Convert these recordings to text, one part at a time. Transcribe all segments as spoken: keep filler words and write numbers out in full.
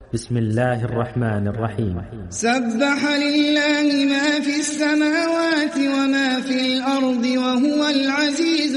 بسم الله الرحمن الرحيم. سبح لله ما في السماوات وما في الأرض وهو العزيز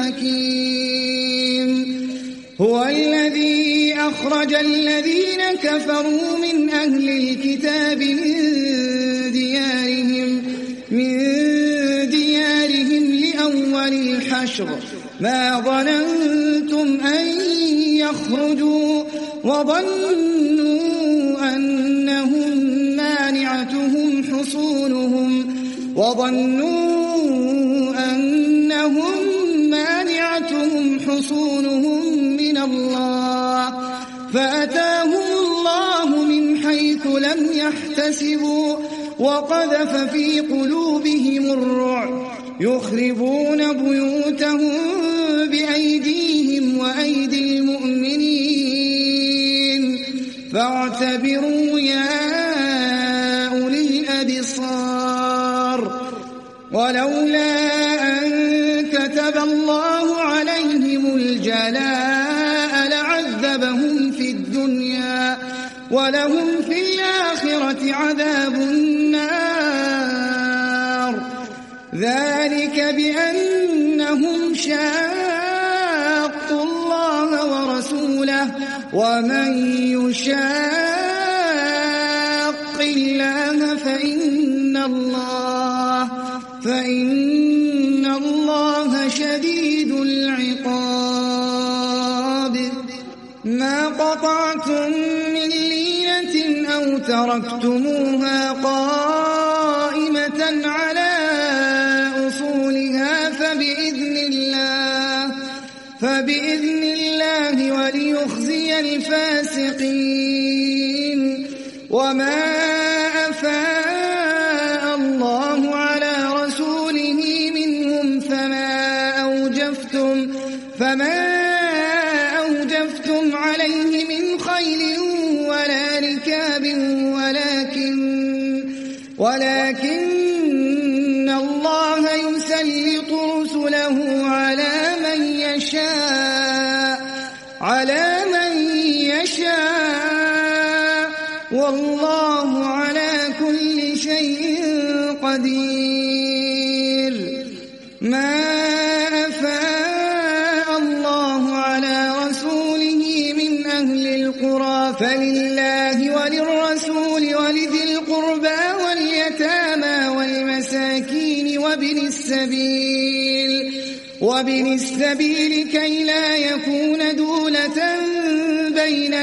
الحكيم. هو الذي أخرج الذين كفروا من أهل الكتاب من ديارهم من ديارهم لأول الحشر ما ظننتم أن يخرجوا وظنوا أنهم مانعتهم حصونهم وظنوا أنهم مانعتهم حصونهم من الله فأتاهم الله من حيث لم يحتسبوا وقذف في قلوبهم الرعب يخربون بيوتهم بأيديهم وأيدي المؤمنين فاعتبروا يا أولي الأبصار. ولولا أن كتب الله عليهم الجلاء لعذبهم في الدنيا ولهم في الآخرة عذاب النار ذلك بأنهم شاقوا الله ورسوله ومن يشاق الله فإن الله فإن الله شديد العقاب. ما قطعتم من لينة أو تركتموها قائمة على أصولها فبإذن الله فبإذن الله وليخزي الفاسقين. وما أفاء الله على رسوله منهم فما أوجفتم فما أوجفتم عليه من خيل ولا ركاب ولكن ولكن الله يسلط رسله على من يشاء على من يشاء والله على كل شيء قدير. ما أفاء الله على رسوله من أهل القرى فلله وللرسول ولذي القربى واليتامى والمساكين وابن السبيل وابن السبيل كي لا يكون دولة بين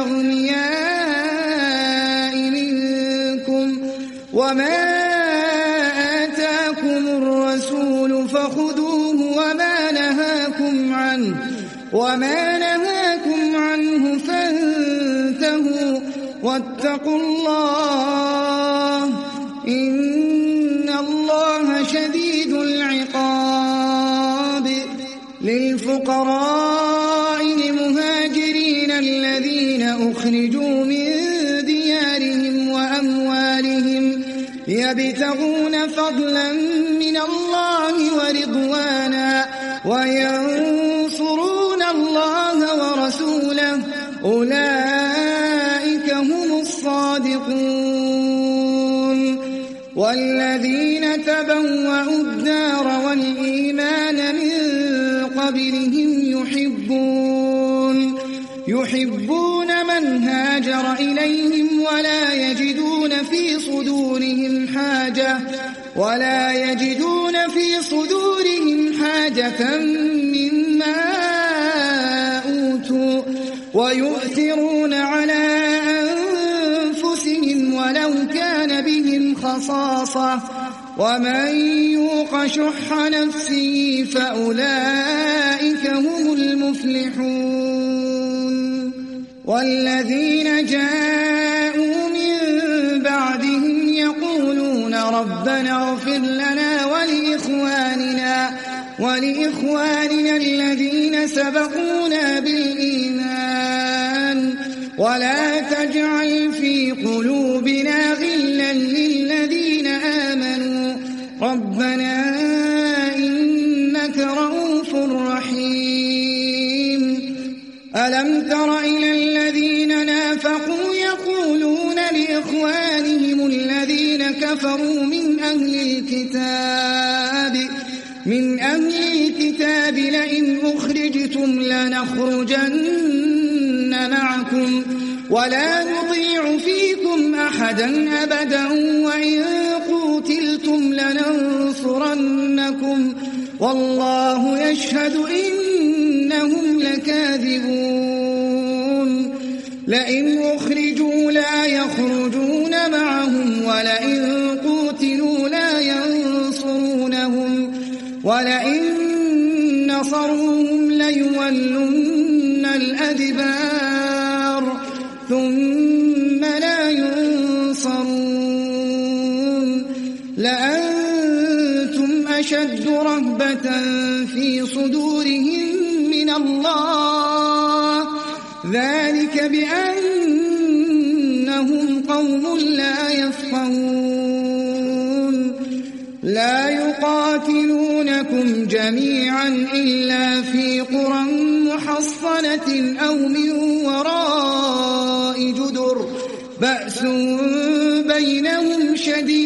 الأغنياء منكم. وما آتاكم الرسول فخذوه وما نهاكم عنه وما نهاكم عنه فانتهوا واتقوا الله إن الله شديد العقاب. للفقراء المهاجرين الذين أخرجوا من ديارهم وأموالهم يبتغون فضلا من الله ورضوانا وينصرون الله ورسوله أولئك هم الصادقون. والذين تبوأوا الدار والإيمان من قبلهم يحبون يحبون من هاجر إليهم ولا يجدون في صدورهم حاجة ولا يجدون في صدورهم حاجة مما أوتوا ويؤثرون على أنفسهم ولو كان بهم خصاصة ومن يوق شح نفسه فأولئك هم المفلحون. والذين جاءوا من بعدهم يقولون ربنا اغفر لنا ولإخواننا ولإخواننا الذين سبقونا بالإيمان ولا تجعل في قلوبنا غلا للذين آمنوا ربنا إنك رؤوف رحيم. ألم تر إلى الذين نافقوا يقولون يقولون لإخوانهم الذين كفروا من أهل الكتاب من أهل الكتاب لئن أخرجتم لنخرجن معكم ولا نطيع فيكم أحدا أبدا وإن قوتلتم لننصرنكم والله يشهد إنهم لكاذبون لئن أخرجوا لا يخرجون معهم ولئن قوتلوا لا ينصرونهم ولئن نصروهم ليولن الأدبار ثم لا ينصرون لأنتم أشد رهبة في صدورهم من الله ذلك بأنهم قوم لا يفقهون لا يقاتلونكم جميعا إلا في قرى محصنة أو من وراء جدر بأس بينهم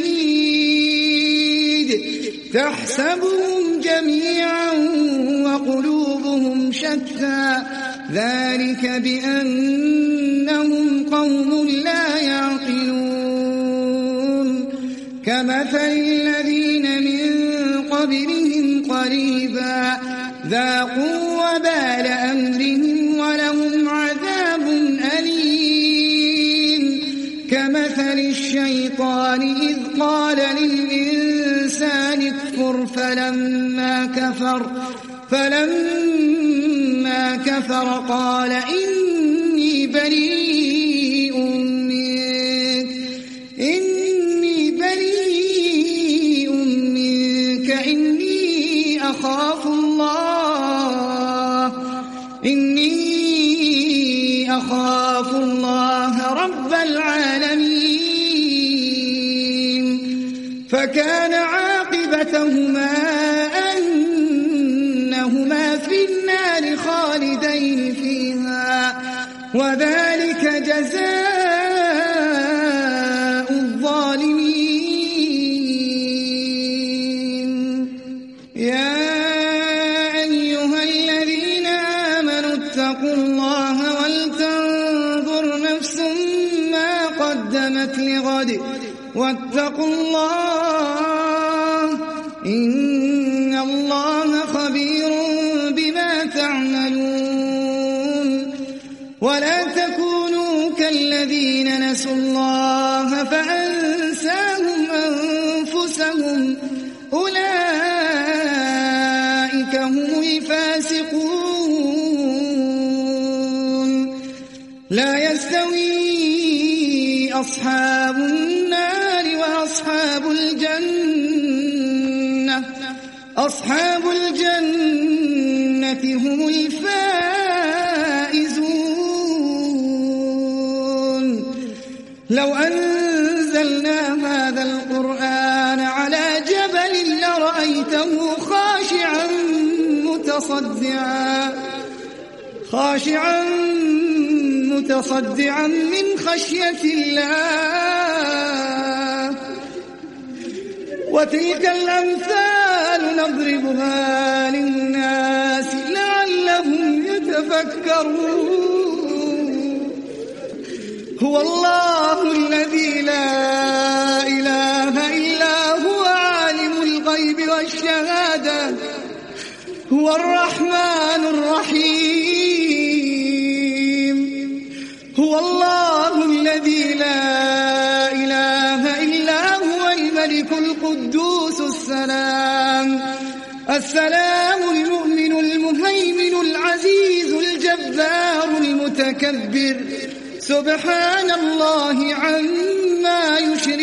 شديد تحسبهم جميعا وقلوبهم شتى ذلك بأنهم قوم لا يعقلون كمثل الذين من قبلهم قريبا ذاقوا وبال أمرهم ولهم عذاب أليم كمثل الشيطان إذ قال للإنسان اكفر فلما كفر فلما كفر قال إني بريء منك إني بريء منك إني أخاف الله إني أخاف الله رب العالمين فكان عاقبتهما أنهما في النار خالدين فيها وذلك جزاء الظالمين يا أيها الذين آمنوا اتقوا الله ولتنظر نفس ما قدمت لغد واتقوا الله إن الله خبير بما تعملون ولا تكونوا كالذين نسوا الله فأنساهم أنفسهم أولئك هم الفاسقون لا يستوي أصحاب النار وأصحاب الجنة أصحاب الجنة هم الفائزون لو أنزلنا هذا القرآن على جبل لرأيته خاشعا متصدعا خاشعا متصدعا من خشية الله وتلك الأمثال نضربها للناس لعلهم يتفكرون هو الله الذي لا إله إلا هو عالم الغيب والشهادة هو الرحمن الرحيم هو الله الذي لا إله إلا هو الملك القدوس السلام السلام المؤمن المهيمن العزيز الجبار المتكبر سبحان الله عما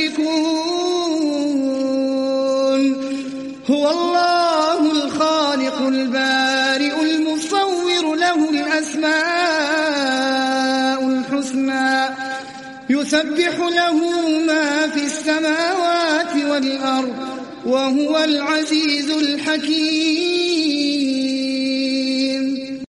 يشركون هو الله الخالق البارئ المصور له الأسماء الحسنى يسبح له ما في السماوات والأرض وهو العزيز الحكيم